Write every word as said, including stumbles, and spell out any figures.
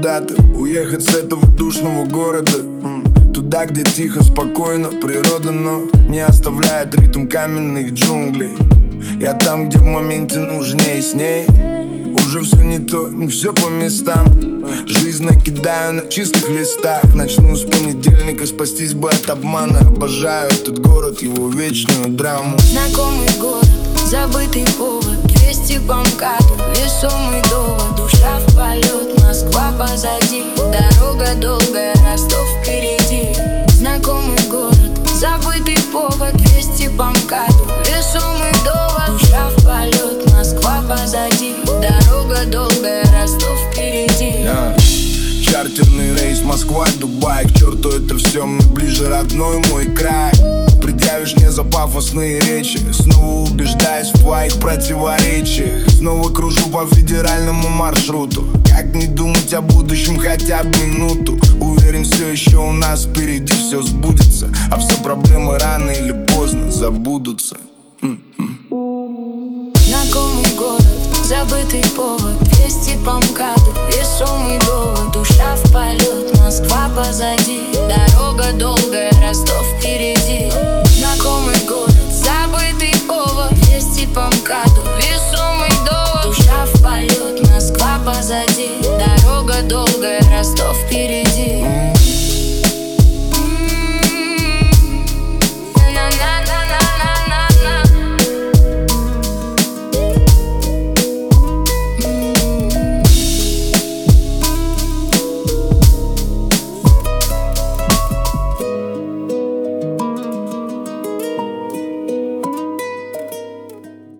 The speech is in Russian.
куда-то, уехать с этого душного города, туда, где тихо, спокойно, природа, но не оставляет ритм каменных джунглей. Я там, где в моменте нужнее с ней. Уже все не то, не все по местам. Жизнь накидаю на чистых листах. Начну с понедельника, спастись бы от обмана. Обожаю этот город, его вечную драму. Знакомый город, забытый повод, двести по МКАДу, весомый довод. Душа в полет, Москва позади, дорога долгая, Ростов впереди. Знакомый город, забытый повод, двести по МКАДу, весомый довод. Душа в полет, Москва позади, дорога долгая, Ростов впереди. yeah. Чартерный рейс Москва-Дубай. К черту это все, мы ближе родной мой край. Предъявишь мне за пафосные речи, снова убеждаюсь в твоих противоречиях. Снова кружу по федеральному маршруту. Как не думать о будущем хотя бы минуту? Уверен, все еще у нас впереди все сбудется, а все проблемы рано или поздно забудутся. Знакомый город, забытый повод, двести по МКАДу, весомый довод. Душа в полет, Москва позади, дорога долгая.